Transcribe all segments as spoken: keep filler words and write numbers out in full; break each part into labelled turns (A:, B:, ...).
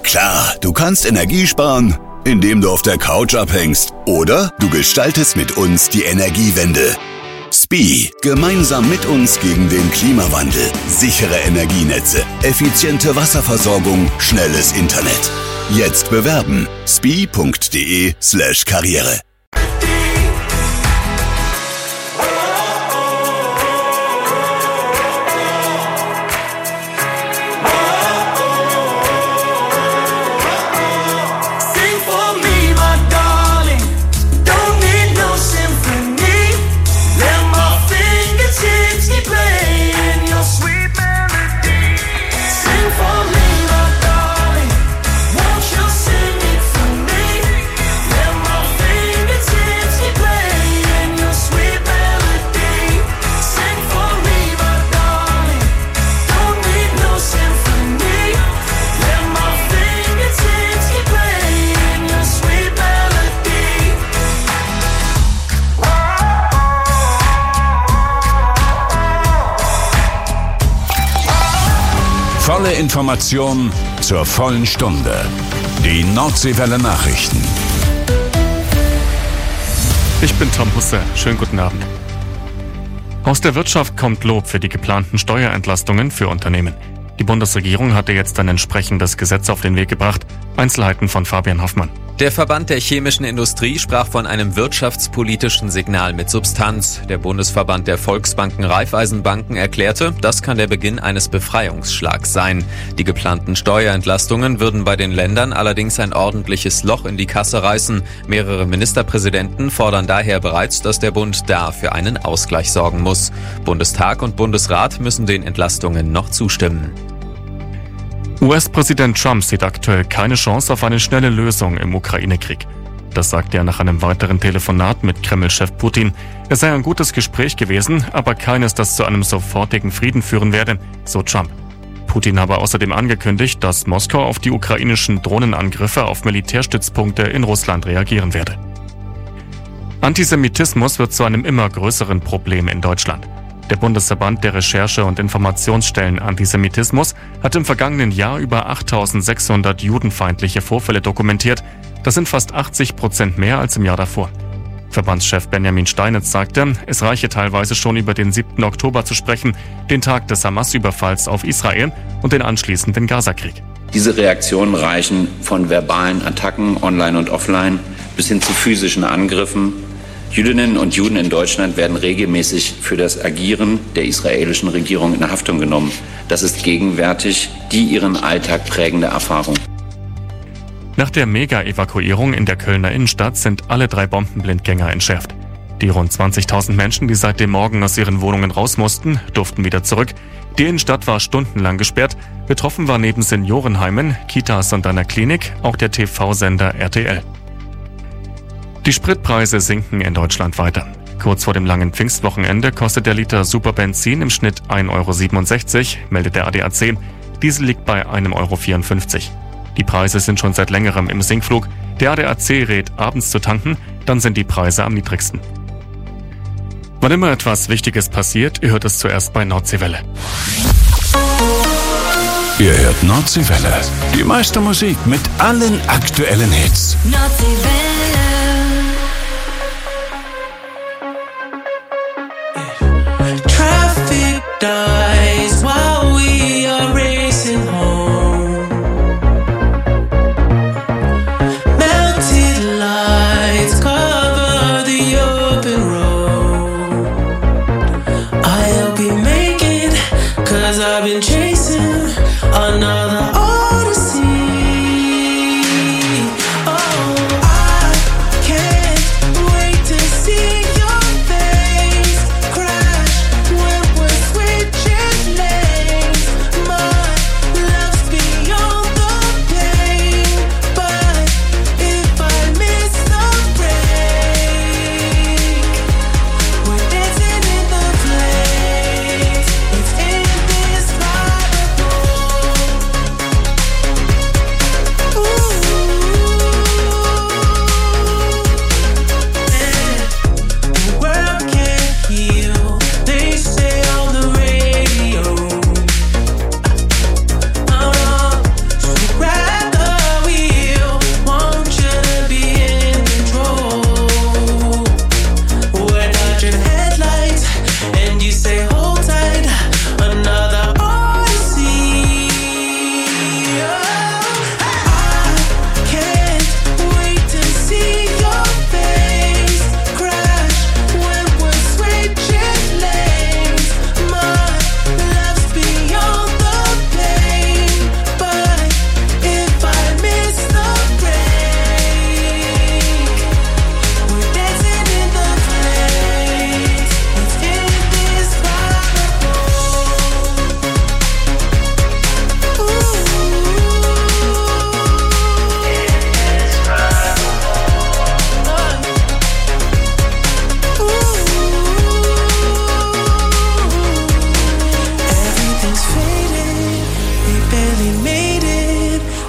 A: Klar, du kannst Energie sparen, indem du auf der Couch abhängst. Oder du gestaltest mit uns die Energiewende. S P I, gemeinsam mit uns gegen den Klimawandel. Sichere Energienetze, effiziente Wasserversorgung, schnelles Internet. Jetzt bewerben. spi.de slash Karriere.
B: Volle Information zur vollen Stunde. Die Nordseewelle Nachrichten.
C: Ich bin Tom Husse. Schönen guten Abend. Aus der Wirtschaft kommt Lob für die geplanten Steuerentlastungen für Unternehmen. Die Bundesregierung hatte jetzt ein entsprechendes Gesetz auf den Weg gebracht. Einzelheiten von Fabian Hoffmann.
D: Der Verband der chemischen Industrie sprach von einem wirtschaftspolitischen Signal mit Substanz. Der Bundesverband der Volksbanken Raiffeisenbanken erklärte, das kann der Beginn eines Befreiungsschlags sein. Die geplanten Steuerentlastungen würden bei den Ländern allerdings ein ordentliches Loch in die Kasse reißen. Mehrere Ministerpräsidenten fordern daher bereits, dass der Bund da für einen Ausgleich sorgen muss. Bundestag und Bundesrat müssen den Entlastungen noch zustimmen.
C: U S-Präsident Trump sieht aktuell keine Chance auf eine schnelle Lösung im Ukraine-Krieg. Das sagte er nach einem weiteren Telefonat mit Kreml-Chef Putin. Es sei ein gutes Gespräch gewesen, aber keines, das zu einem sofortigen Frieden führen werde, so Trump. Putin habe außerdem angekündigt, dass Moskau auf die ukrainischen Drohnenangriffe auf Militärstützpunkte in Russland reagieren werde. Antisemitismus wird zu einem immer größeren Problem in Deutschland. Der Bundesverband der Recherche- und Informationsstellen Antisemitismus hat im vergangenen Jahr über achttausendsechshundert judenfeindliche Vorfälle dokumentiert. Das sind fast achtzig Prozent mehr als im Jahr davor. Verbandschef Benjamin Steinitz sagte, es reiche teilweise schon über den siebten Oktober zu sprechen, den Tag des Hamas-Überfalls auf Israel und den anschließenden Gazakrieg.
E: Diese Reaktionen reichen von verbalen Attacken online und offline bis hin zu physischen Angriffen. Jüdinnen und Juden in Deutschland werden regelmäßig für das Agieren der israelischen Regierung in Haftung genommen. Das ist gegenwärtig die ihren Alltag prägende Erfahrung.
C: Nach der Mega-Evakuierung in der Kölner Innenstadt sind alle drei Bombenblindgänger entschärft. Die rund zwanzigtausend Menschen, die seit dem Morgen aus ihren Wohnungen raus mussten, durften wieder zurück. Die Innenstadt war stundenlang gesperrt. Betroffen war neben Seniorenheimen, Kitas und einer Klinik auch der T V-Sender R T L. Die Spritpreise sinken in Deutschland weiter. Kurz vor dem langen Pfingstwochenende kostet der Liter Superbenzin im Schnitt ein Euro siebenundsechzig, meldet der A D A C. Diesel liegt bei ein Euro vierundfünfzig. Die Preise sind schon seit längerem im Sinkflug. Der A D A C rät, abends zu tanken, dann sind die Preise am niedrigsten. Wann immer etwas Wichtiges passiert, ihr hört es zuerst bei Nordseewelle.
B: Ihr hört Nordseewelle. Die meiste Musik mit allen aktuellen Hits.
F: Nordseewelle. Dies while we are racing home. Melted lights cover the open road. I'll be making, cause I've been chasing another odyssey. Oh, I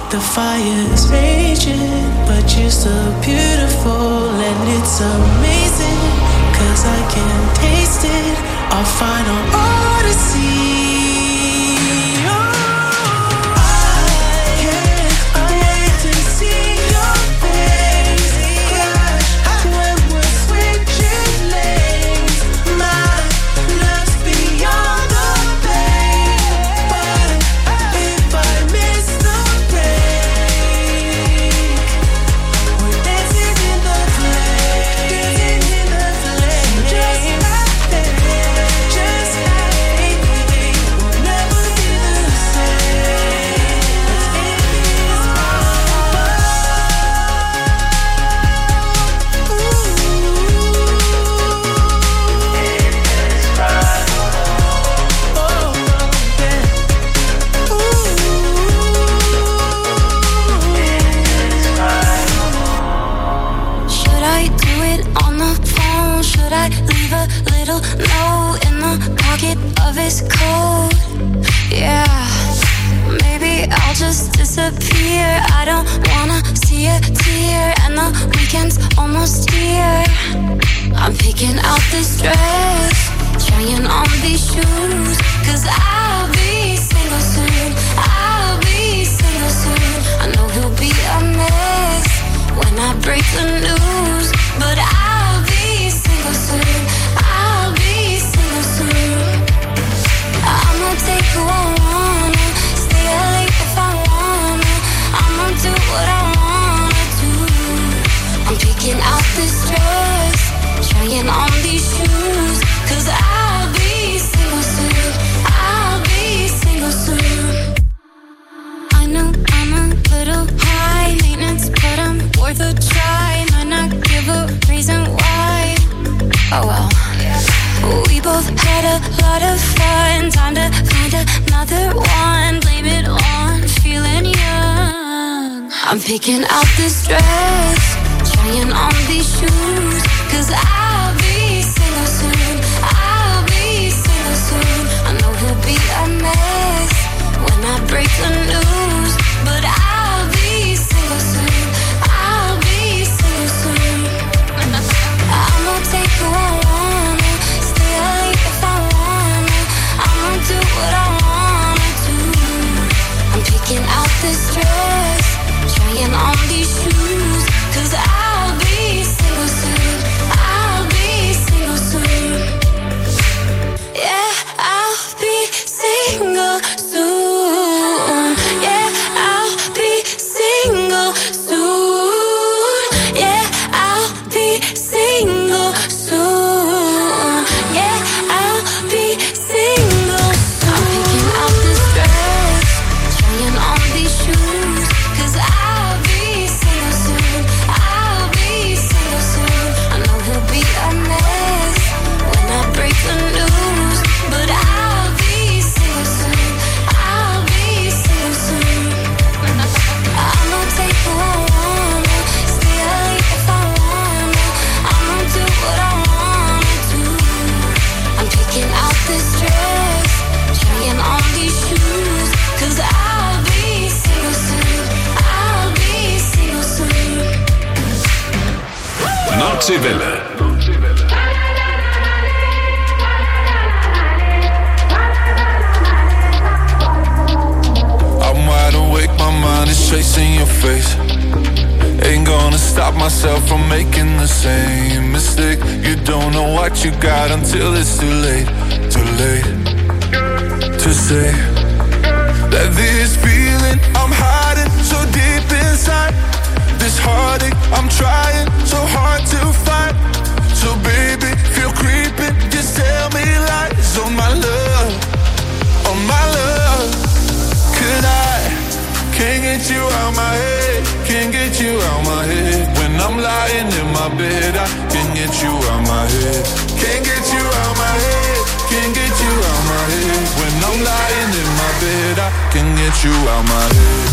F: The fire's raging, but you're so beautiful and it's amazing, 'cause I can taste it, our final odyssey.
G: I'm picking out this dress, trying on these shoes, 'cause I'll be single soon, I'll be single soon. I know he'll be a mess when I break the news, but I'll be single soon, I'll be single soon. I'ma take who I wanna, stay late if I wanna, I'ma do what I wanna do. I'm picking out this dress, trying on these shoes, 'cause I'll be single soon, I'll be single soon. Yeah, I'll be single soon. Yeah, I'll be single soon. Yeah, I'll be single soon. Yeah, I'll be single soon. I'm picking out this dress, trying on these shoes, 'cause I'll be single soon, I'll be single soon. I know he'll be a mess when I break the news, but I'll be single soon, I'll be single soon. I'ma take who I wanna, stay late if I wanna, I'ma do what I wanna do. I'm picking out this dress, trying on these shoes, 'cause I'll be single soon, I'll be single soon.
B: Nordseewelle.
H: I'm wide awake, my mind is chasing your face. Ain't gonna stop myself from making the same mistake. You don't know what you got until it's too late, too late to say that this feeling I'm hiding so deep inside, this heartache I'm trying so hard to find. So baby, feel creeping, just tell me lies on my love, on my love. Could I, can't get you out my head, can't get you out my head. When I'm lying in my bed, I can't get you out my head. Can't get you out my head, can't get you out my head. When I'm lying in my bed, I can't get you out my head.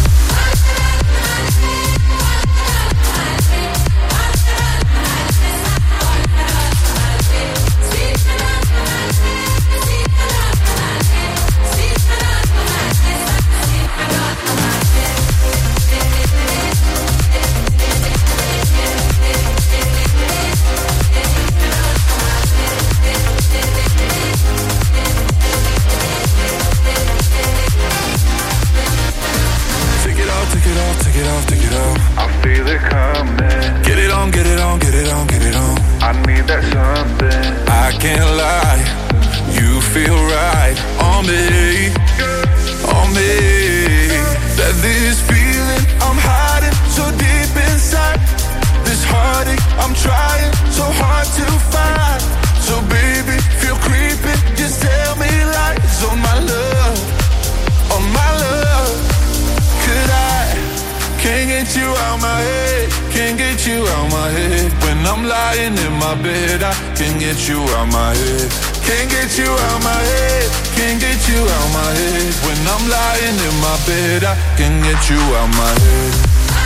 H: it off, take it off, take it off.
I: I feel it coming.
H: Get it on, get it on, get it on, get it on.
I: I need that something.
H: I can't lie, you feel right on me, on me. That this feeling I'm hiding so deep inside. This heartache I'm trying so hard to find. So baby, feel creeping, just tell me lies on my love, on my love. Could I, can't get you out my head, can't get you out my head. When I'm lying in my bed, I can't get you out my head. Can't get you out my head, can't get you out my head. When I'm lying in my bed, I can't get you out my head.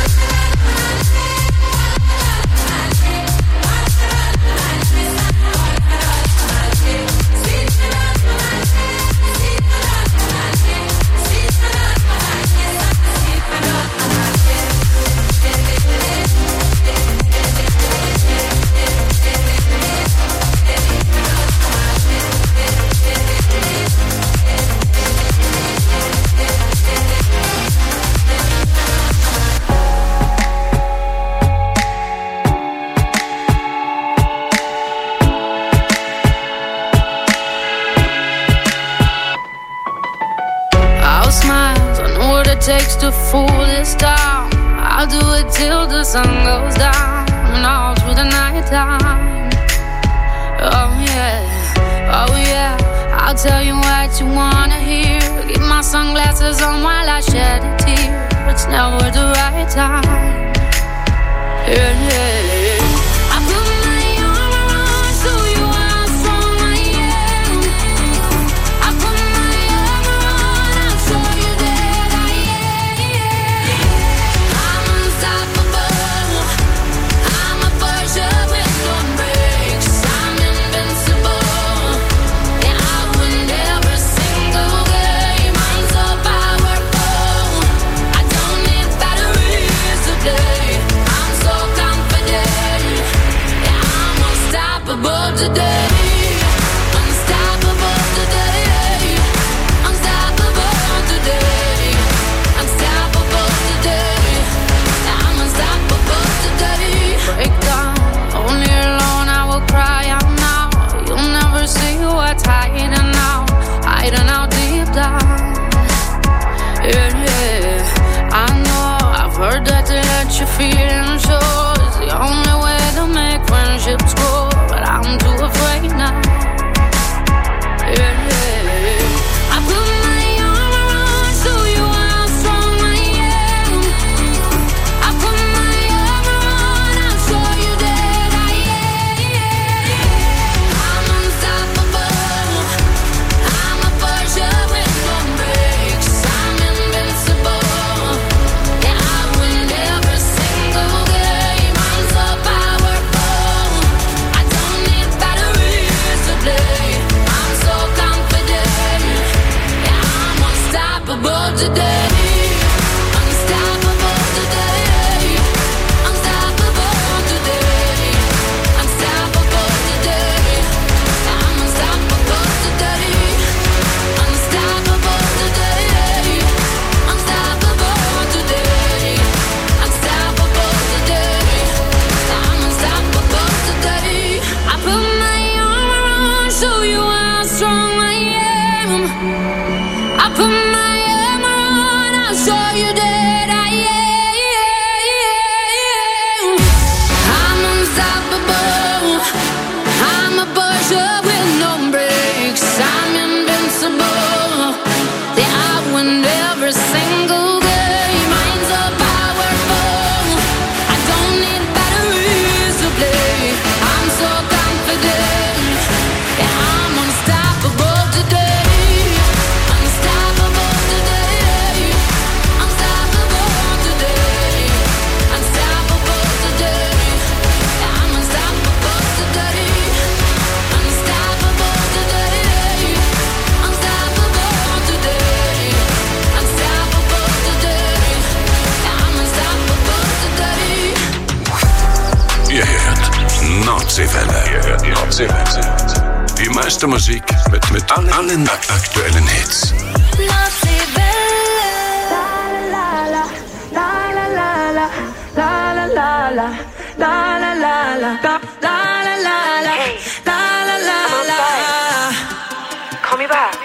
J: Takes to fool this town. I'll do it till the sun goes down and all through the night time. Oh yeah, oh yeah, I'll tell you what you wanna hear. Keep my sunglasses on while I shed a tear. It's never the right time. Yeah, yeah. I put my arm around, show you how strong I am. I put my arm around, I'll show you that I am. I'm unstoppable. I'm a Porsche with no brakes. I'm invincible. Yeah, I win every single game. I'm so powerful. I don't need batteries today. I'm so confident. Yeah, I'm unstoppable today. Unstoppable today. Unstoppable today. Unstoppable today. I'm unstoppable today. Break down, only alone I will cry out now. You'll never see what's hiding out, hiding out deep down. Yeah, yeah, I know, I've heard that to let you feel and show is the only way to make friendships grow, but I'm too afraid now. Yeah, yeah, I put my arm around, show you how strong I am. I put my arm around, I'll show you that I am. I'm unstoppable. I'm a Porsche with no brakes. I'm invincible. Yeah, I win every single game. I'm so powerful. I don't need batteries today. I'm so confident. Yeah, I'm unstoppable today. Unstoppable today. Unstoppable today. Unstoppable today. I'm unstoppable today. Unstoppable today. Unstoppable today. Unstoppable today. I'm unstoppable today. I put my arm around, show you how strong I am. I put my arm around, I'll show you that I am. I'm unstoppable. I'm a Porsche with no brakes. I'm invincible. Yeah, I win every single game. I'm so powerful. I don't need batteries to play. I'm so confident. Yeah, I'm unstoppable today. Unstoppable today. Unstoppable today. Unstoppable today. Yeah, I'm unstoppable today. Unstoppable today. Unstoppable today. Unstoppable today. Yeah, I'm unstoppable today.
B: Ihr hört Nordseewelle. Ihr hört Nordseewelle. Die meiste Musik mit, mit allen, allen ak- aktuellen Hits.
G: Nordseewelle. La, la, la, la, la.
F: la la la la, la la la la,
K: Hey,
F: la la la
K: I'm
F: la.
K: outside. Call me back.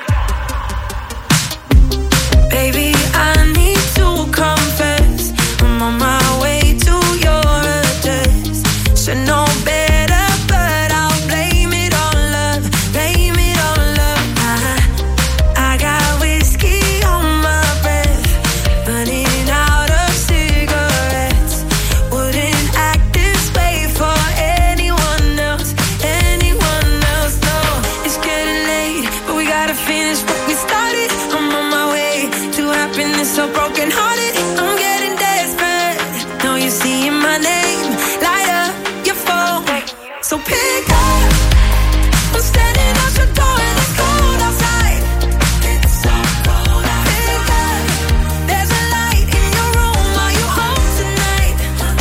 F: Baby, I need to confess, I'm on my way to your address. Should know better, but I'll blame it on love, blame it on love. I, I got whiskey on my breath, running out of cigarettes. Wouldn't act this way for anyone else, anyone else. No, it's getting late, but we gotta finish what we started. I'm on my way to happiness, so broken hearted. I'm getting desperate. Now you're seeing my name, light up your phone. So pick up. I'm standing at your door and it's cold outside. It's so cold outside. Pick up. There's a light in your room. Are you home tonight?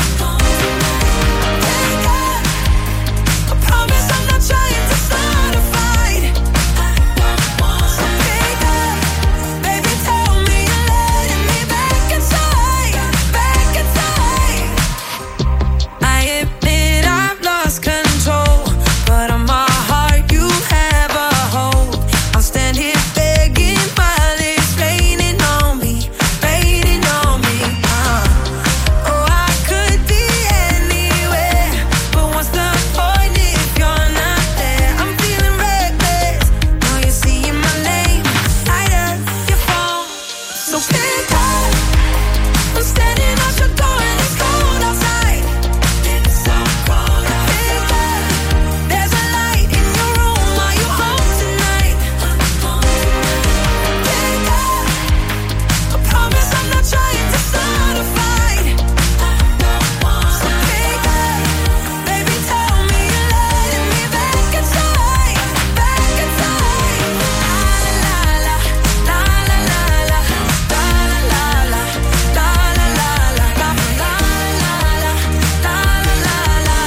F: Pick up. I promise I'm not trying to start a fight. So pick up. Baby, tell me you're letting me back inside, back inside. I admit I've lost control, but on my heart you have a hold. I'll stand here begging while it's raining on me, raining on me. Uh. Oh, I could be anywhere, but what's the point if you're not there? I'm feeling reckless. Now you're seeing my name, light up your phone. So pick up. I'm standing at your door and it's cold outside. It's so cold outside. Pick up. There's a light in your room. Are you home tonight? Pick up. I promise I'm not trying to start a fight. So pick up. Baby, tell me you're letting me back inside, back inside. La la la, la la la la, la la la la, la la la la, la la la la, la la la la.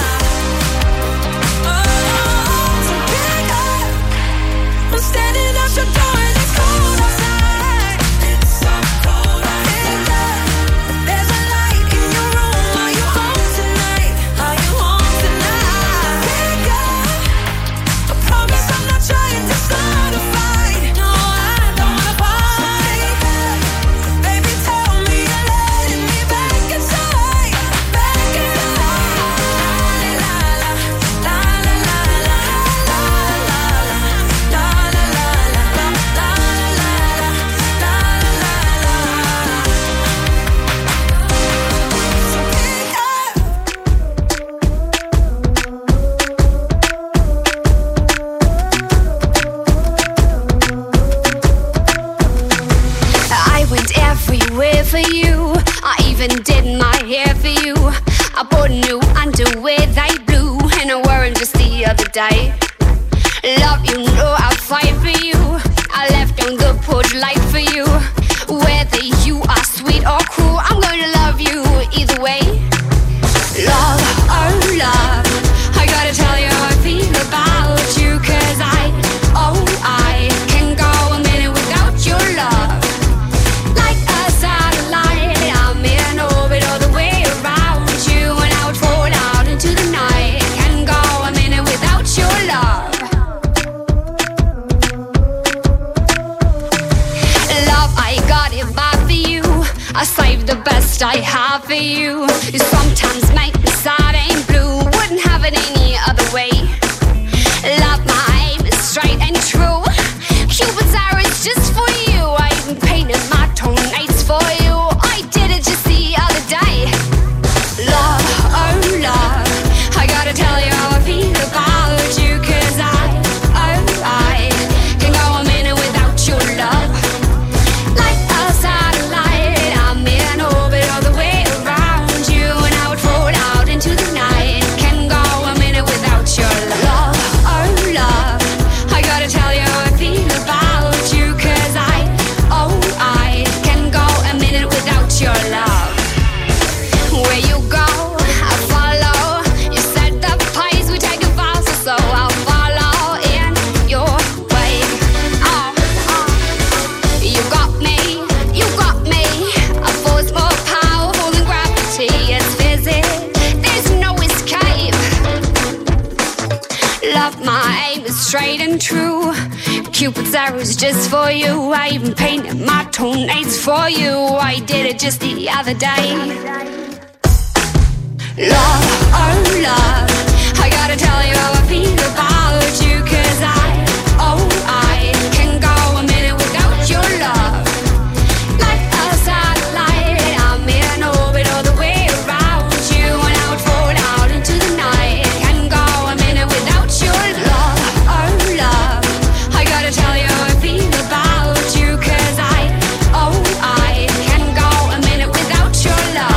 F: Oh, so pick up. I'm standing at your door and it's cold outside. It's so cold outside. Pick up. There's a light in your room. Are you home tonight? Are you home tonight? Pick up. I promise I'm not trying to start a fight. No, I don't wanna fight. Pick up. Baby, tell me you're letting me back inside, back inside. La la la, la la la la, la la la, la la la la, la la la la, la la la. So pick up.
J: I went everywhere for you. I even did my hair for you. I bought new underwear, they blue, and I wore 'em just the other day. Love, you know I'll fight for you. I left on the porch light for you. Whether you are sweet or cruel, I'm gonna love you either way. Love, oh love, I gotta tell you how I feel about you. 'Cause I, oh I, can go a minute without your love. Like a satellite, I'm in orbit all the way around you, and I would fall out into the night. Can go a minute without your love. Love, I got it bad for you. I saved the best I have for you. You sometimes make me sad and blue. Wouldn't have it any other way. Love, my aim is straight and true. Cupid's arrow is just for you. I even painted my toenails for you. I did it just the other day. Love, oh love, I gotta tell you how I feel about you. 'Cause I, oh I, can go a minute without your love. Like a satellite, I'm in orbit all the way around you, and I would fall out into the night. Can go a minute without your love. Oh love, I gotta tell you how I feel about you. 'Cause I, oh I, can go a minute
L: ring true. Cupid's arrows just for you. I even painted my toenails for you. I did it just the other day. Love, oh love, I gotta tell you how I feel about you. Cause I, oh I, can go a minute without your love. Like a satellite, I'm in orbit all the way around you. And I would fall out into the night. Can go a minute without your love, oh love, I gotta tell you how I feel about you. Cause I, oh I, can go a minute without your love.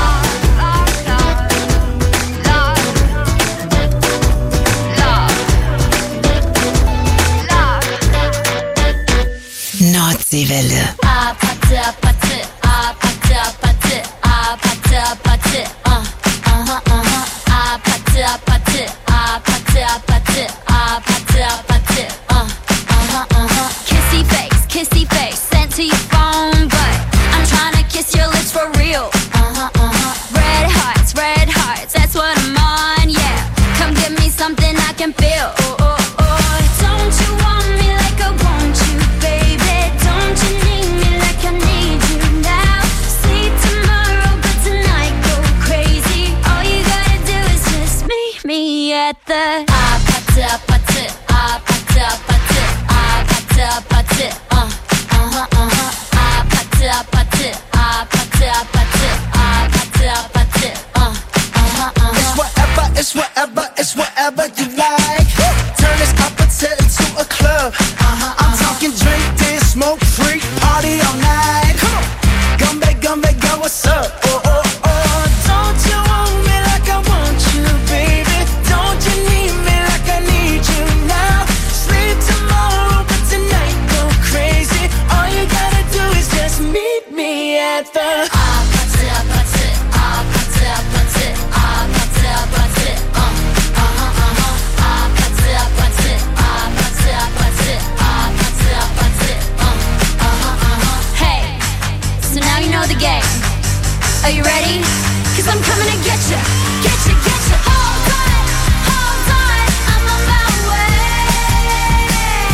M: Nordseewelle.
G: Apate, apate, apate, apate, apate, apate, uh, uh-huh, uh-huh. Apate, apate, apate, apate, apate, apate, uh, uh-huh, uh-huh. Kissy face, kissy face, sent to your phone, but I'm trying to kiss your lips for real. Uh-huh, uh-huh. Red hearts, red hearts, that's what I'm on, yeah. Come give me something I can feel. Oh, oh, oh. Don't you want me like I want you, baby? Don't you need me like I need you now? See tomorrow, but tonight go crazy. All you gotta do is just meet me at the apate, apate, apate, apate, apate, apate, uh, uh-huh, uh-huh. Apate, apate, apate, apate, apate, apate, uh, uh-huh, uh-huh.
N: It's whatever, it's whatever, it's whatever you like. Turn this appetite into a club. Uh-huh, I'm talking drink, dance, smoke, freak, party all night. Come on, gumbe, gumbe, go, what's up? Oh, oh, oh. Don't you want me like I want you, baby? Don't you need me like I need you now? Sleep tomorrow, but tonight go crazy. All you gotta do is just meet me at the
G: apate, apate, apate, apate, apate, apate, uh, uh-huh, uh-huh. Apate, apate, apate, apate, apate, apate, uh, uh-huh, uh-huh. Hey, so now you know the game. Are you ready? Cause I'm coming to get you, get you, get you. Hold on, hold on, I'm on my way.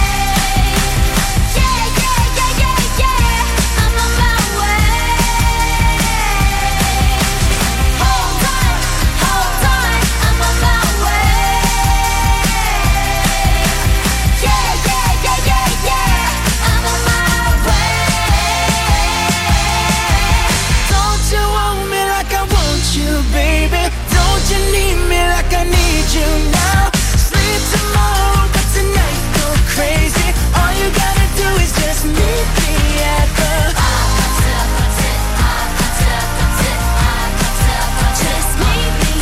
G: Yeah, yeah, yeah, yeah, yeah, I'm on my way. Hold on, hold on, I'm on my way. Yeah, yeah, yeah, yeah, yeah, I'm on my way.
N: Don't you want me like I want you, baby? Don't you need me like I need you now? Sleep tomorrow, but tonight go crazy. All you gotta do is just meet me at the
G: Just meet me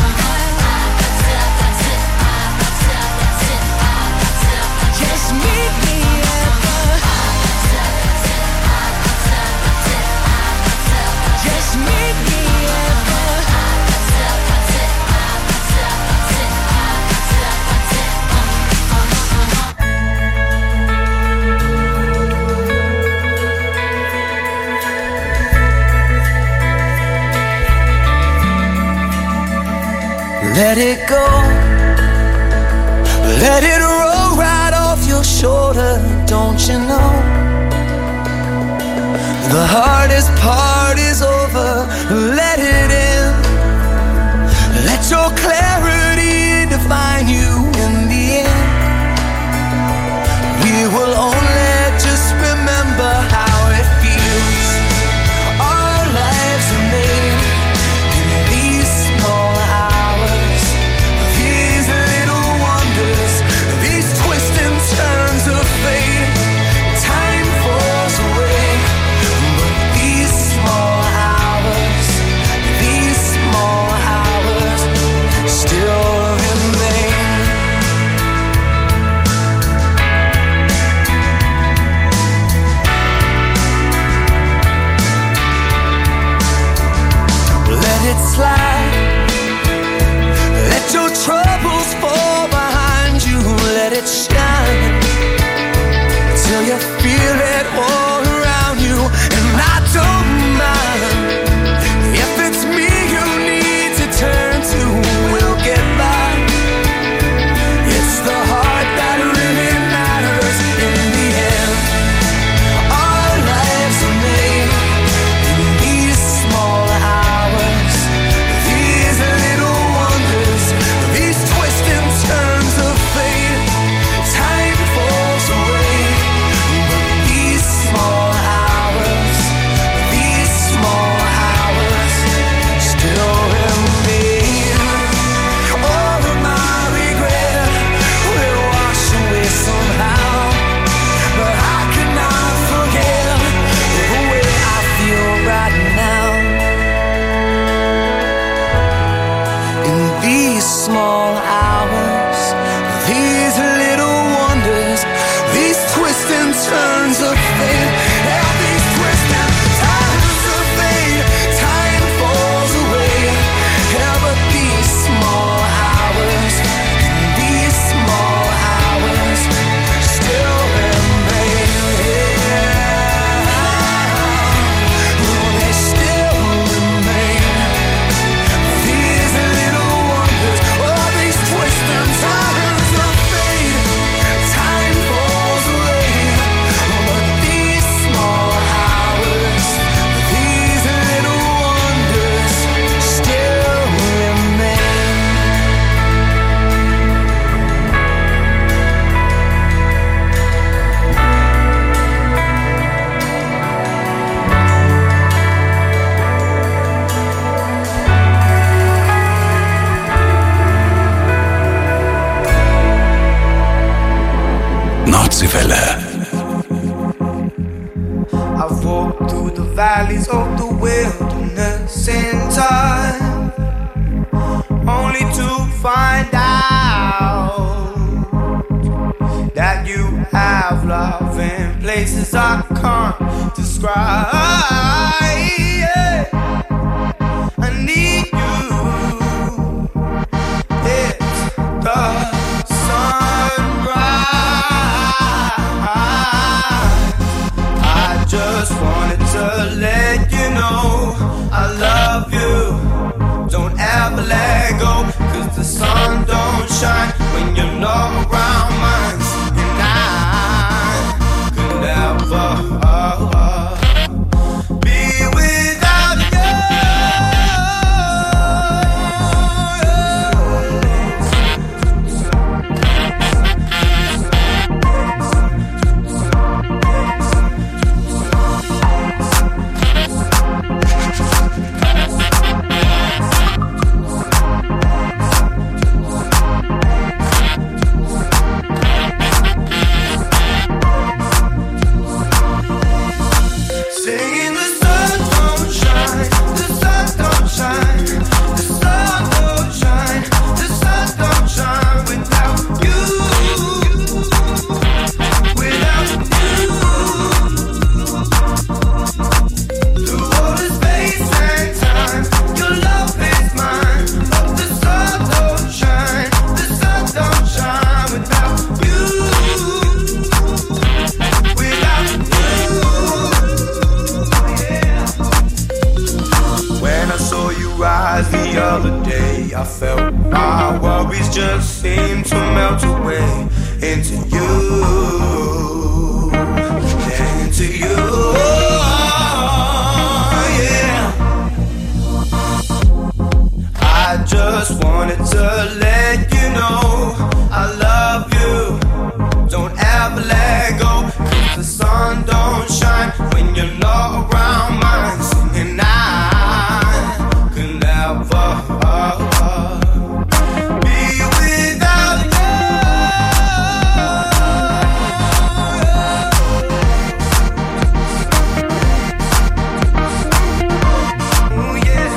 N: Just meet me at the Just meet me at the Let it go. Let it roll right off your shoulder. Don't you know? The hardest part is over. Let it in. Let your clarity define you in the end. We will only just remember how it feels. Our lives are made in these small hours. These little wonders, these twists and turns of fate. Time falls away, but these small hours, these small hours still remain. Let it slide. Let your troubles fall behind you. Let it shine till you feel it all around you. And I don't mind if it's me you need to turn to. We'll get by. It's the heart that really matters.
B: Nordseewelle.
M: I've walked through the valleys of the wilderness in time, only to find out that you have love in places I can't describe. Yeah. I need you. It's the just wanted to let you know I love you. Don't ever let go, 'cause the sun don't shine when you're not around mine. And I could never uh, uh, be without you. I felt my worries just seemed to melt away into you, yeah, into you, yeah. I just wanted to let you know I love you. Don't ever let go, 'cause the sun don't shine when you're not around mine. Singing I could never uh, uh, be without you. Ooh, yeah.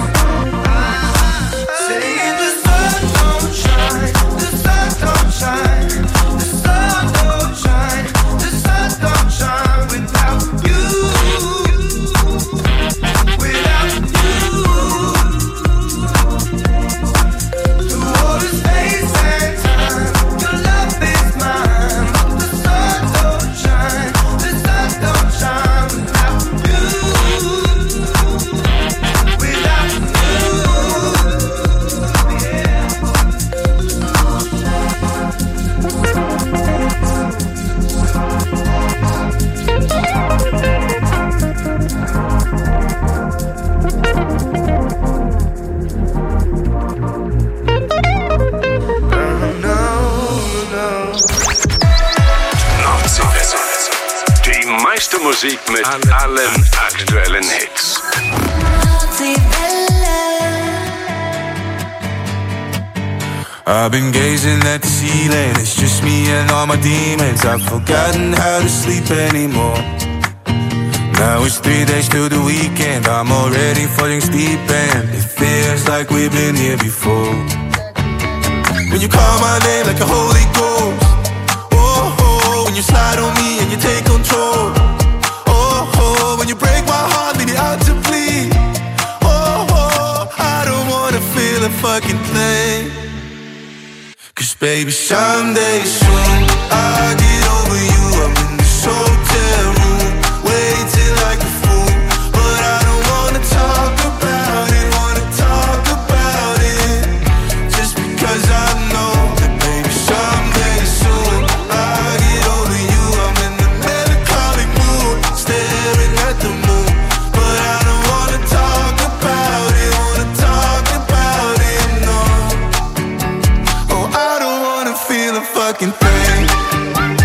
M: Saying the sun don't shine, the sun don't shine, the sun don't shine, the sun don't shine without you, without you. Through all the space and time, your love is mine. The sun don't shine, the sun don't shine without you, without you, yeah.
B: Nordseewelle. Die meiste Musik mit allen aktuellen Hits.
H: I've been gazing at the ceiling, it's just me and all my demons. I've forgotten how to sleep anymore. Now it's three days till the weekend, I'm already falling asleep and it feels like we've been here before. When you call my name like a Holy Ghost, oh, oh, when you slide on me and you take control, oh, oh, when you break my heart, leave me out to bleed, oh, oh, I don't wanna feel a fucking thing. Cause baby, someday soon I'll get over you. I'm in this hotel room, waiting like a fool, but I don't wanna talk about it, wanna talk about it, just because I know that baby, someday soon I'll get over you. I'm in the melancholic mood, staring at the moon, but I don't wanna talk about it, wanna talk about it, no. Oh, I don't wanna feel a fucking thing.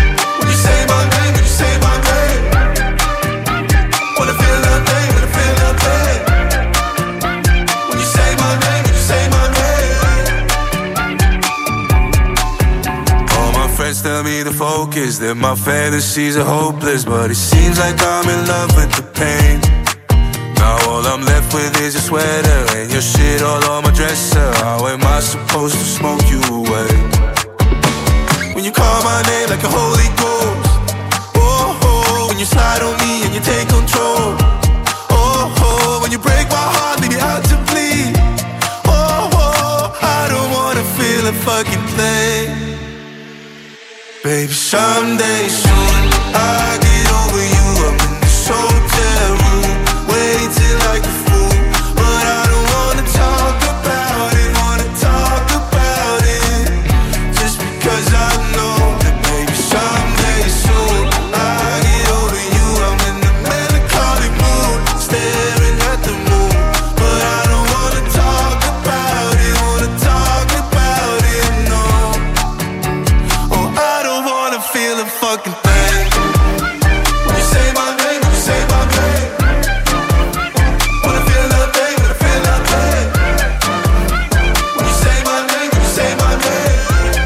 H: focus, that my fantasies are hopeless. But it seems like I'm in love with the pain. Now all I'm left with is your sweater and your shit all on my dresser. How am I supposed to smoke you away? When you call my name like a Holy Ghost, oh, oh, when you slide on me and you take control, oh, oh, when you break my heart, leave me out to bleed, oh, oh, I don't wanna feel a fucking thing. Baby, someday soon I get over you. I'm in this hotel room, waiting like a fool, but I don't wanna talk about it, wanna talk about it, just because I know that maybe someday soon I get over you. I'm in a melancholy mood, staring at the moon, but I don't wanna talk about it, wanna talk about it, no. Oh, I don't wanna feel a fucking thing. When you say my name, when you say my name, wanna feel nothing, wanna feel nothing. When you say my name, when you say my name.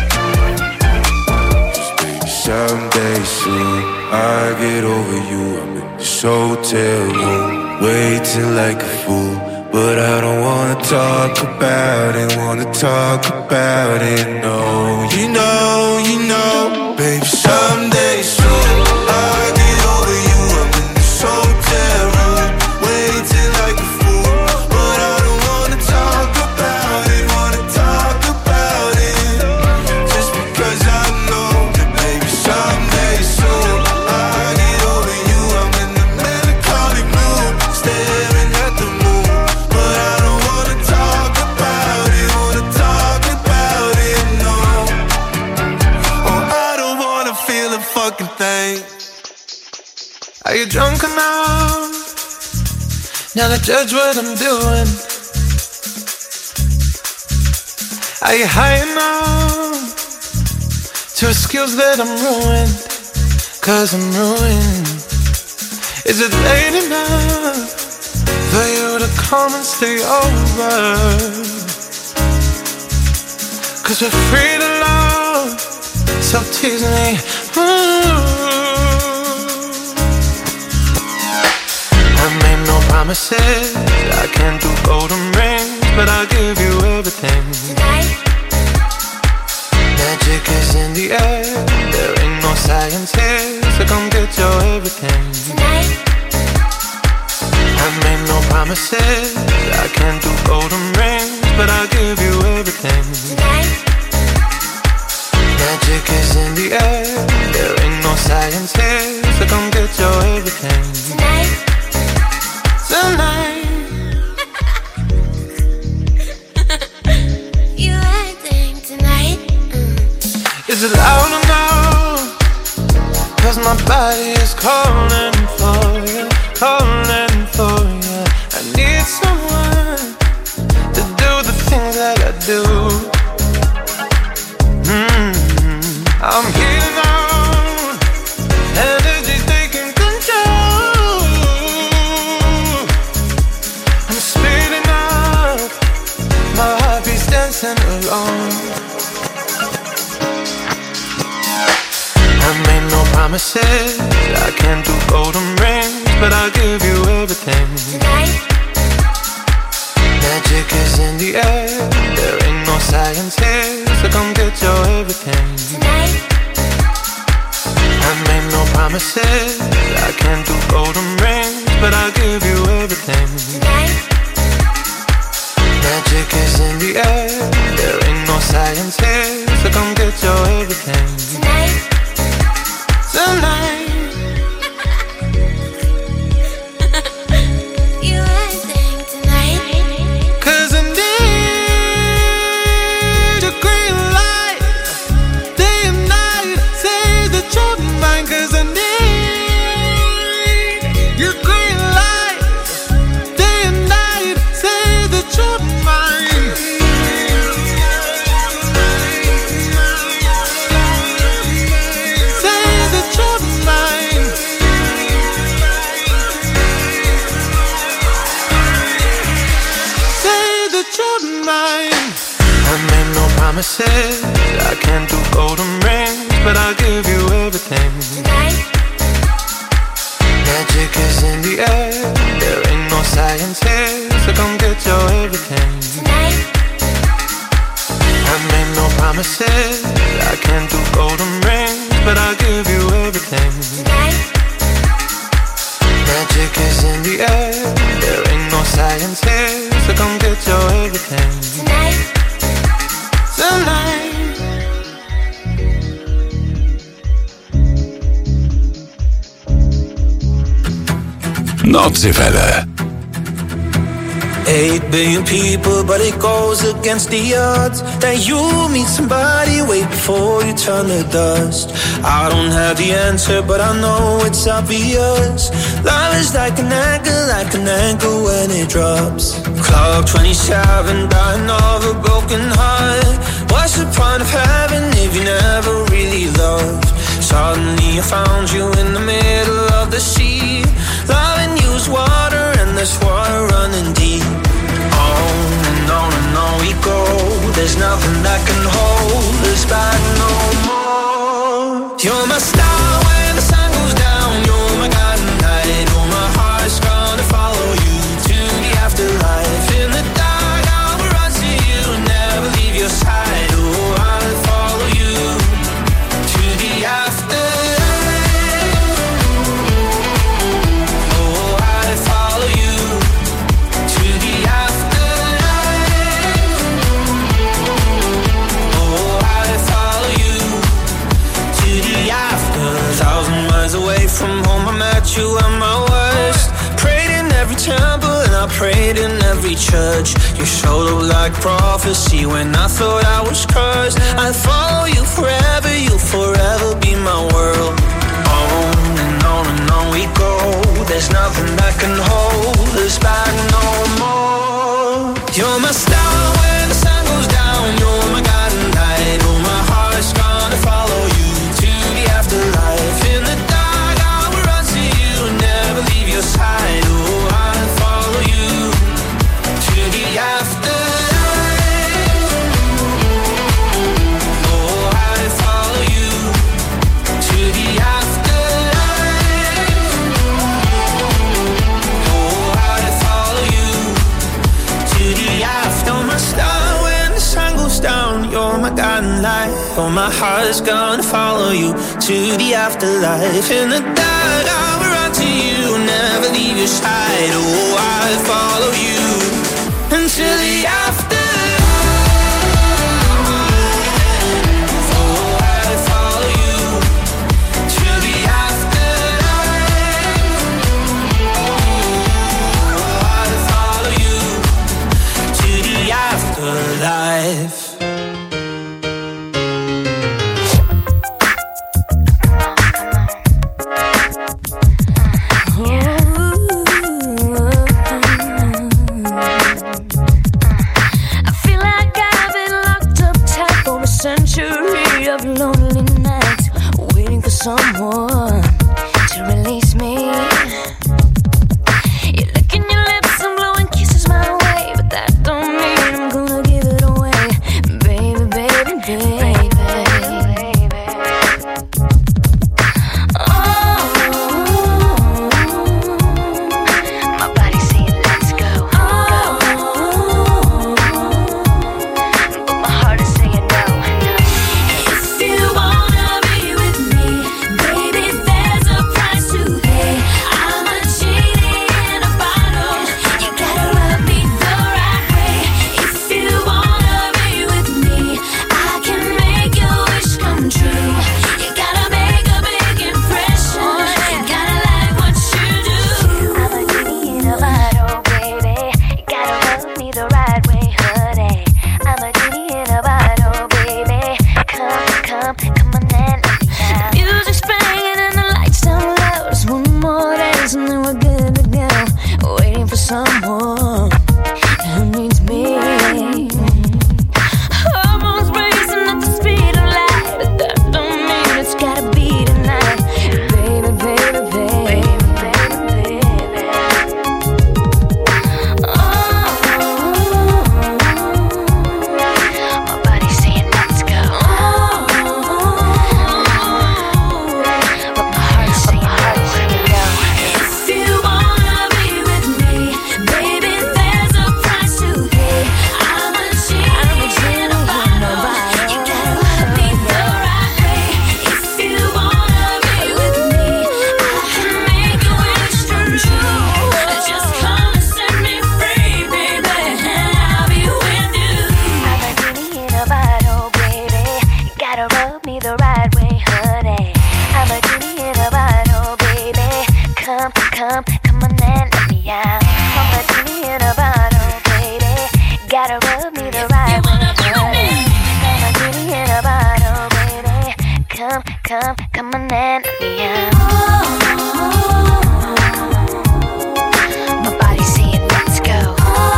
H: Just baby, someday soon I get over you. I'm in this hotel room, waiting like a fool, but I don't wanna talk about it, wanna talk about it, no. You know, you know, baby, someday soon I get over you. I'm in this hotel room, waiting like a fool, but I don't wanna talk about it, wanna talk about it, just because I know that maybe someday soon I get over you. I'm in a melancholy mood, staring at the moon, but I don't wanna talk about it, wanna talk about it, no. Oh, I don't wanna feel a fucking thing. Are you drunk enough now to judge what I'm doing? Are you high enough to excuse that I'm ruined? Cause I'm ruined. Is it late enough for you to come and stay over? Cause we're free to love, so tease me. Ooh. I made no promises, I can't do golden rings, but I'll give you everything. Magic is in the air, there ain't no science here, so come get your everything. I made no promises, I can't do golden rings, but I'll give you everything. Magic is in the air, there ain't no science here, so come get your everything. Tonight.
G: You acting tonight?
H: Is it loud enough? Cause my body is calling for you, calling for you. I need someone to do the things that I do. Mm-hmm. I'm healing out, energy's taking control. I'm speeding up, my heartbeat's dancing alone. I made no promises, I can't do golden rings, but I'll give you everything. Magic is in the air, there ain't no science here, so come get your everything. I made no promises, I can't do golden rings, but I'll give you everything. Magic is in the air, there ain't no science here, so come get your everything. Tonight.
G: You acting tonight?
H: Cause I need a green light, day and night, say that you're mine. Cause I need your green light, day and night, say that you're mine. Say that you're mine. Say that you're mine. I made no promises, I can't do golden rings,
O: but I'll give you everything.
P: Tonight.
O: Magic is in the air, there ain't no science here, so come get your everything.
P: Tonight.
O: I made no promises, I can't do golden rings, but I'll give you everything.
P: Tonight.
O: Magic is in the air, there ain't no science here, so come get your everything.
P: Tonight.
O: Tonight.
B: Nordseewelle.
Q: Eight billion people, but it goes against the odds that you meet somebody way before you turn to dust. I don't have the answer, but I know it's obvious. Love is like an anchor, like an anchor when it drops. Clock twenty-seven, dying of a broken heart. What's the point of having if you never really loved? Suddenly I found you in the middle of the sea. Loving you's water and there's water running deep. On and on and on we go. There's nothing that can hold us back no more. You're my star when the sun goes down. You're my guiding light. Oh, my heart's gonna follow you to the afterlife. In the dark I will run to you, never leave your side. Oh, I'll follow you to the afterlife. Away from home, I met you at my worst. Prayed in every temple and I prayed in every church. You showed up like prophecy when I thought I was cursed. I'll follow you forever, you'll forever be my world. On and on and on we go. There's nothing that can hold us back no more. You're my star when the sun goes down. You're my guiding light. Oh, my heart's gonna follow you to the afterlife. In the side, oh, I'll follow you to the afterlife. Oh, I'll follow you to the afterlife. Oh, I'll follow you to the after. My star when the sun goes down, you're my guiding light. Oh, my heart's gonna follow you to the afterlife. In the dark, I will run to you, never leave your side. Oh, I'll follow you until the afterlife. Oh, I'll follow you to the afterlife. Oh, I'll follow you to the afterlife.
J: Someone to release me. You're licking your lips and blowing kisses my way, but that don't mean I'm gonna give it away, baby, baby, baby. Oh, my body's saying let's go. Oh, but my heart is saying no. If you wanna be with me, baby,
P: love me the right way. I'm a genie in a bottle, baby. Come, come, come on and let me out. My body's saying let's go,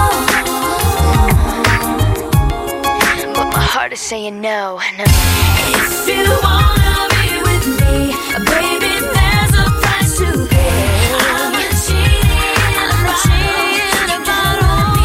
P: but my heart is saying no, no. If you wanna be with me, baby, there's a price to pay. I'm a genie, I'm a genie in a bottle.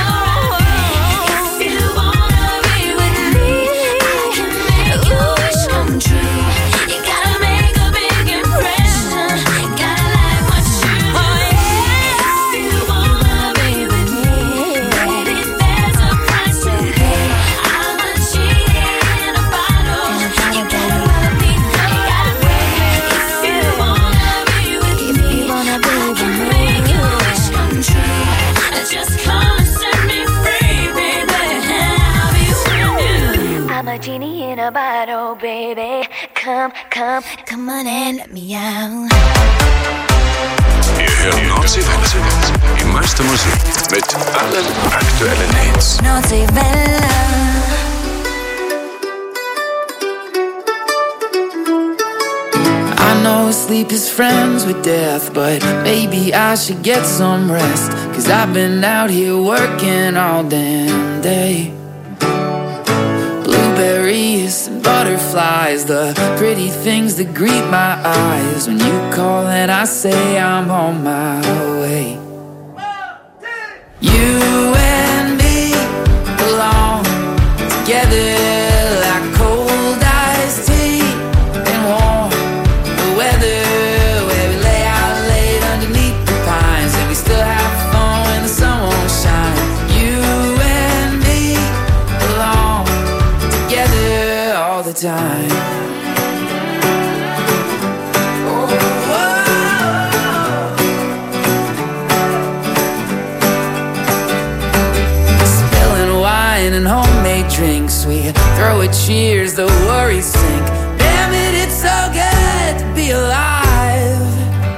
P: If you wanna be with me, I can make your wish come true. You gotta make a big impression. Gotta like what you do. If you wanna be with me, baby, there's a price to pay. I'm a genie in a bottle. You gotta let me know. If you wanna be with me, I can make your wish come true. Just come and set me free, baby. I'll be with you. I'm a genie in a bottle, baby. Come, come, come on and let me out.
B: Ihr hört Nordseewelle. Die meiste Musik mit allen aktuellen Hits.
P: Nordseewelle.
R: I know sleep is friends with death, but maybe I should get some rest. Cause I've been out here working all damn day. Blueberries and butterflies, the pretty things that greet my eyes. When you call and I say I'm on my way. You and me belong together like cold iced tea and warm weather, where we lay out late underneath the pines, and we still have fun when the sun won't shine. You and me belong together all the time. Oh, whoa. Spilling wine and homemade drinks, we throw a cheers, the worries sink. Damn it, it's so good to be alive.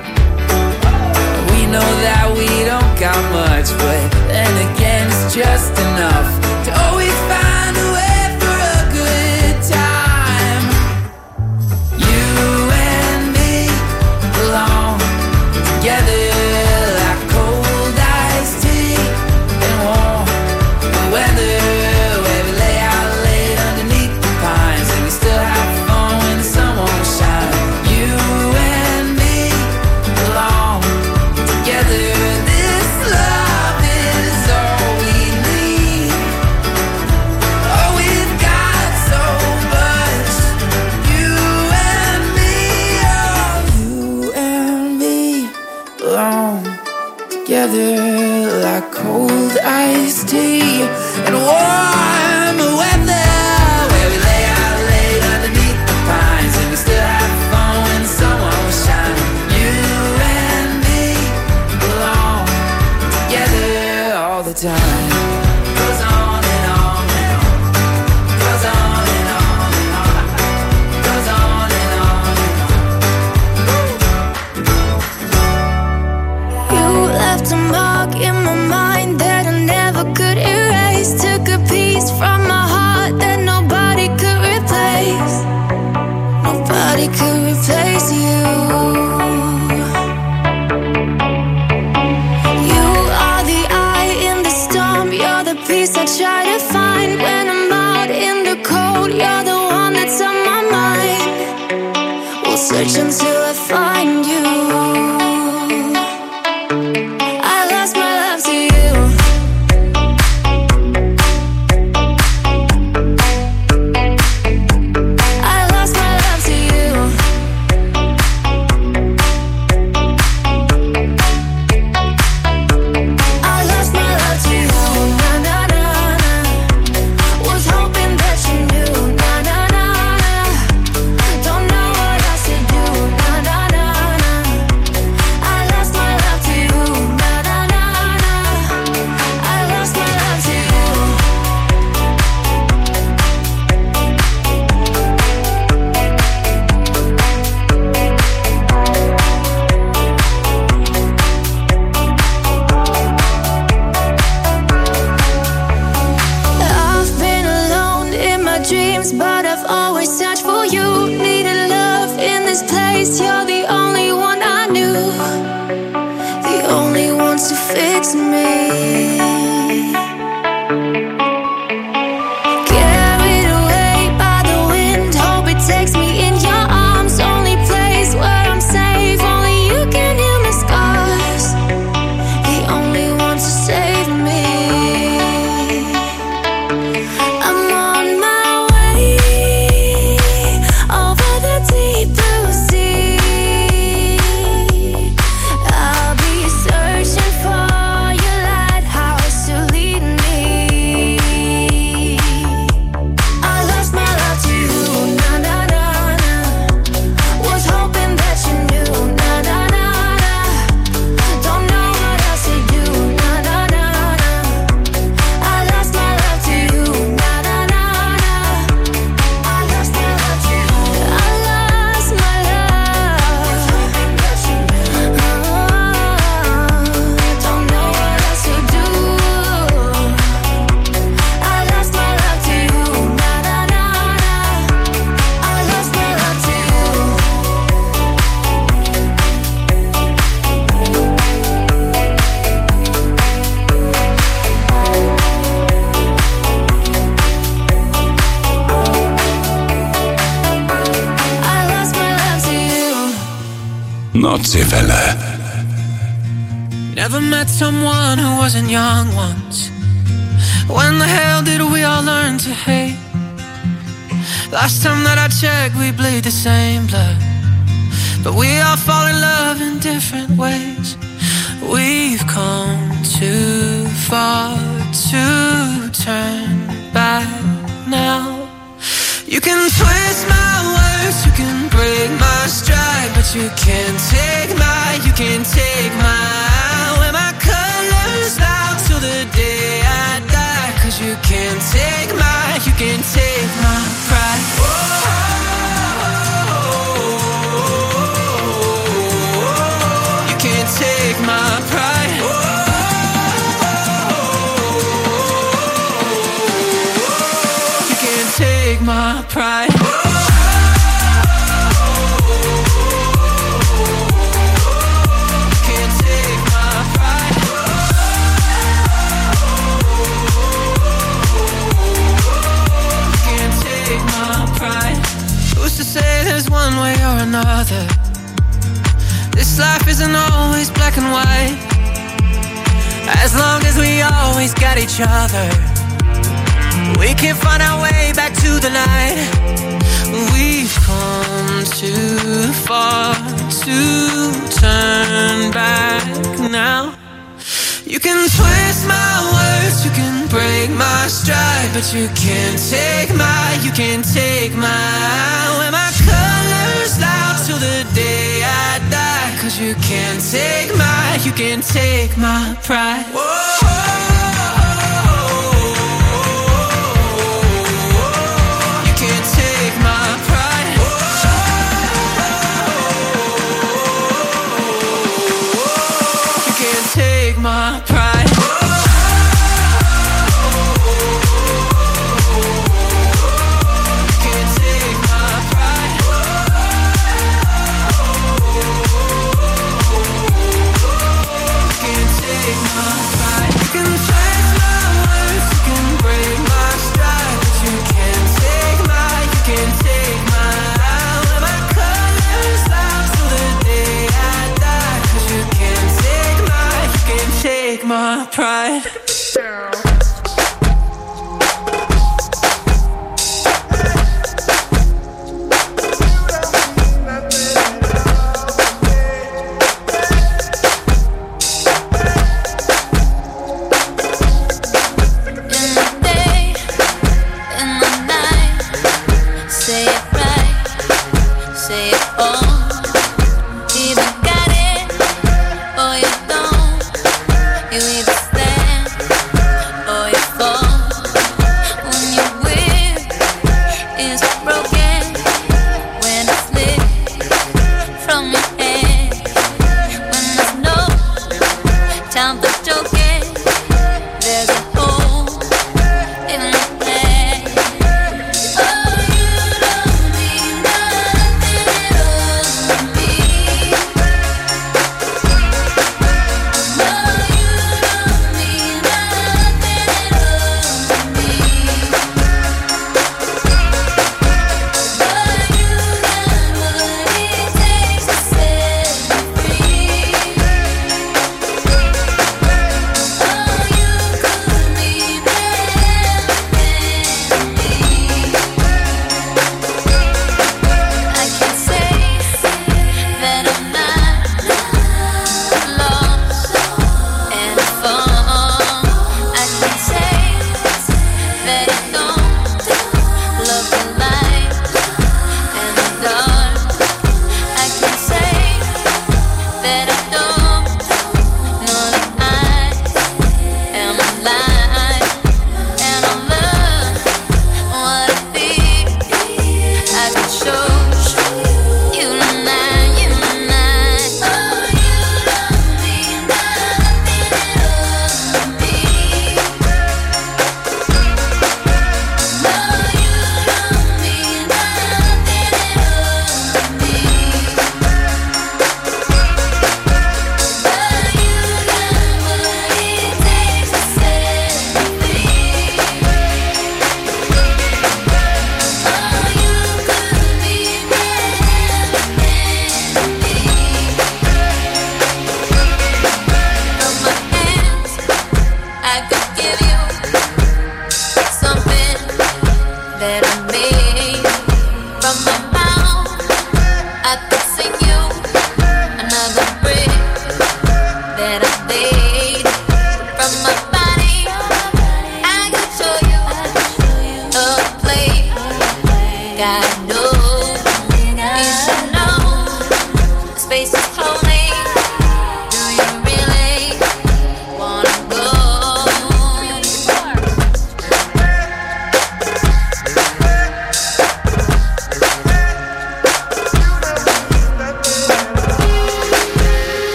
R: We know that we don't got much, but then again it's just enough to always find a way for a good time. You and me belong together like cold iced tea and warm weather, where we lay out late underneath the pines, and we still have fun when the sun won't shine. You and me belong together. This love is all we need. Oh, we've got so much. You and me, oh, you and me belong together like cold iced tea and warm weather, where we lay out late underneath the pines, and we still have fun when the sun won't shine. You and me belong together all the time. Goes on and on and on. Goes on and on and on. Goes on and on and on.
P: You left a mark in my mind that I never could erase. Took a piece from my heart that nobody could replace. Nobody could replace you. You are the eye in the storm. You're the peace I try to find when I'm out in the cold. You're the one that's on my mind. We'll search until I find you. I lost my love to you. I lost my love to you. I lost my love to you. Na na na na. Was hoping that you knew. Na na na na. Don't know what else to do. Na na na na.
G: love, always search for you. Needed love in this place. You're the only one I knew, the only one to fix me. Carried away by the wind, hope it takes me in your arms. Only place where I'm safe, only you can heal my scars. The only one to save me. I'm on my way over the deep blue sea. I'll be searching for your lighthouse to lead me. I lost my love to you, na na na na. Was hoping that you knew, na na na na. Don't know what else to do, na na na na. I lost my love to you, na na na na. I lost my love to you. I lost my love. Was hoping that you knew. Don't know what else to do. I lost my love to you, na na na na. I lost my love to you. I lost my love to you.
B: Nordseewelle.
O: Never met someone who wasn't young once. When the hell did we all learn to hate? Last time that I checked, we bleed the same blood, but we all fall in love in different ways. We've come too far to turn back now. You can twist my words, you can break my stride, but you can't take my, you can't take my, wear my colors loud till the day I die. Cause you can't take my, you can't take my pride. You can't take my pride. You can't take my pride. Can't take my pride. Can't take my pride. Who's to say there's one way or another? This life isn't always black and white. As long as we always got each other, we can find our way back to the night. We've come too far to turn back now. You can twist my words, you can break my stride, but you can't take my, you can't take my, wear my colors loud till the day I die. Cause you can't take my, you can't take my pride. You can't take my pride. You can't take my pride. Can't take my pride. Can't take my pride. You can twist my words, you can break my stride, but you can't take my, you can't take my, wear my colors loud till the day I die. Cause you can't take my, you can't take my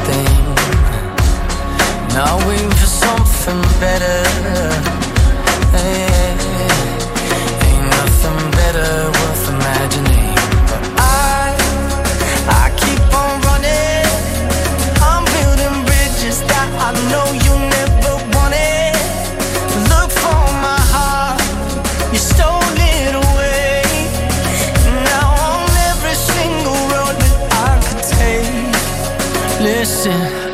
R: thing. Now waiting for something better. Hey, ain't nothing better worth imagining. But I, I keep on running. I'm building bridges that I know you never wanted. Look for my heart, you stole it away. Now on every single road that I could take. Listen.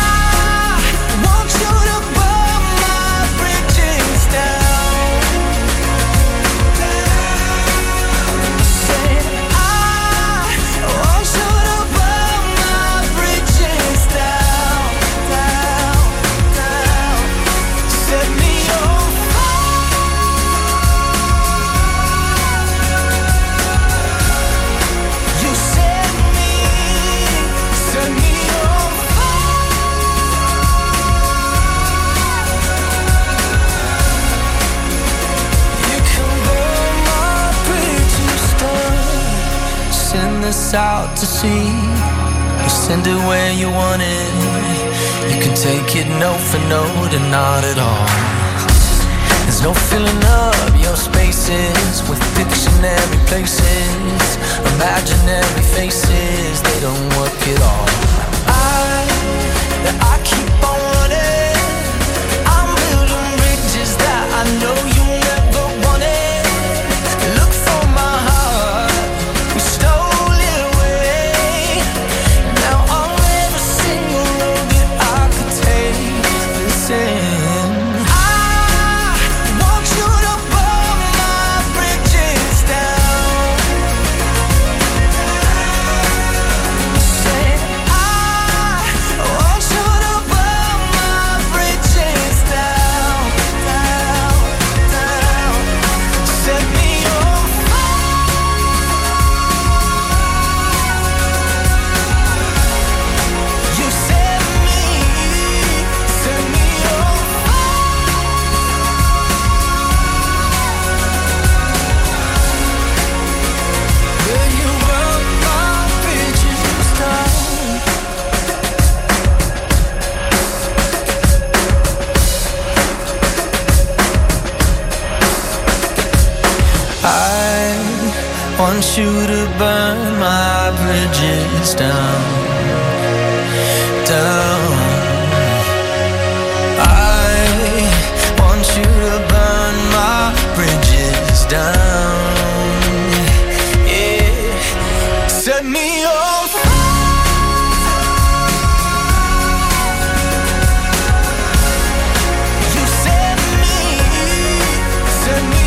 R: Out to sea, you send it where you want it. You can take it note for note and not at all. There's no filling up your spaces with dictionary places, imaginary faces. They don't work at all. I, I keep on running. I'm building bridges that I know you never wanted. Look for my heart, we stole. Want you to burn my bridges down, down. I want you to burn my bridges down. Yeah, set me on fire. You set me, set me.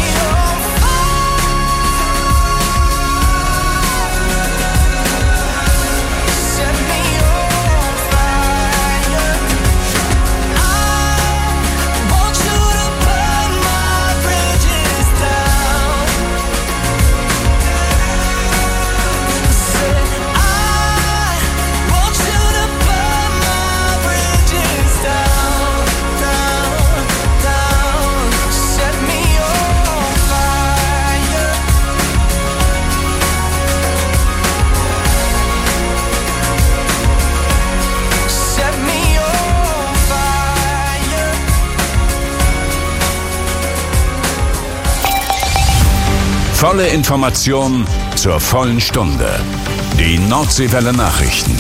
B: Volle Information zur vollen Stunde. Die Nordseewelle Nachrichten.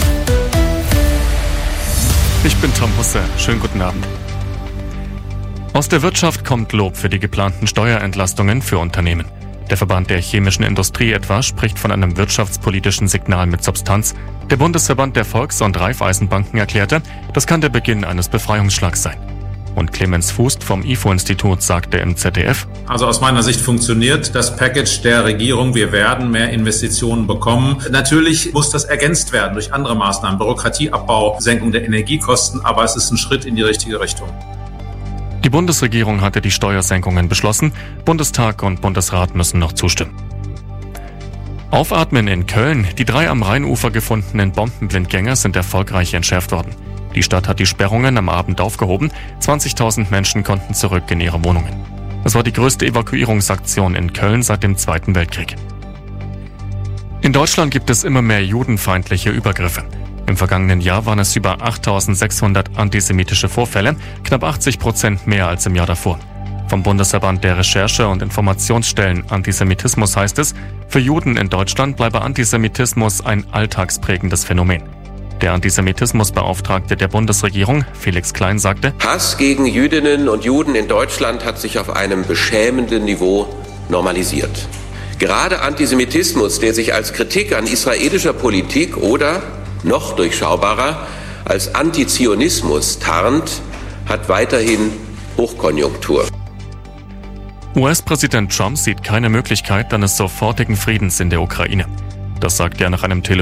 C: Ich bin Tom Husse. Schönen guten Abend. Aus der Wirtschaft kommt Lob für die geplanten Steuerentlastungen für Unternehmen. Der Verband der chemischen Industrie etwa spricht von einem wirtschaftspolitischen Signal mit Substanz. Der Bundesverband der Volks- und Raiffeisenbanken erklärte, das kann der Beginn eines Befreiungsschlags sein. Und Clemens Fußt vom I F O-Institut sagte im Z D F:
S: Also aus meiner Sicht funktioniert das Package der Regierung. Wir werden mehr Investitionen bekommen. Natürlich muss das ergänzt werden durch andere Maßnahmen, Bürokratieabbau, Senkung der Energiekosten, aber es ist ein Schritt in die richtige Richtung.
C: Die Bundesregierung hatte die Steuersenkungen beschlossen. Bundestag und Bundesrat müssen noch zustimmen. Aufatmen in Köln. Die drei am Rheinufer gefundenen Bombenblindgänger sind erfolgreich entschärft worden. Die Stadt hat die Sperrungen am Abend aufgehoben. zwanzigtausend Menschen konnten zurück in ihre Wohnungen. Es war die größte Evakuierungsaktion in Köln seit dem Zweiten Weltkrieg. In Deutschland gibt es immer mehr judenfeindliche Übergriffe. Im vergangenen Jahr waren es über achttausendsechshundert antisemitische Vorfälle, knapp achtzig Prozent mehr als im Jahr davor. Vom Bundesverband der Recherche- und Informationsstellen Antisemitismus heißt es, für Juden in Deutschland bleibe Antisemitismus ein alltagsprägendes Phänomen. Der Antisemitismusbeauftragte der Bundesregierung, Felix Klein, sagte:
T: Hass gegen Jüdinnen und Juden in Deutschland hat sich auf einem beschämenden Niveau normalisiert. Gerade Antisemitismus, der sich als Kritik an israelischer Politik oder, noch durchschaubarer, als Antizionismus tarnt, hat weiterhin Hochkonjunktur.
C: U S-Präsident Trump sieht keine Möglichkeit eines sofortigen Friedens in der Ukraine. Das sagt er nach einem Telefon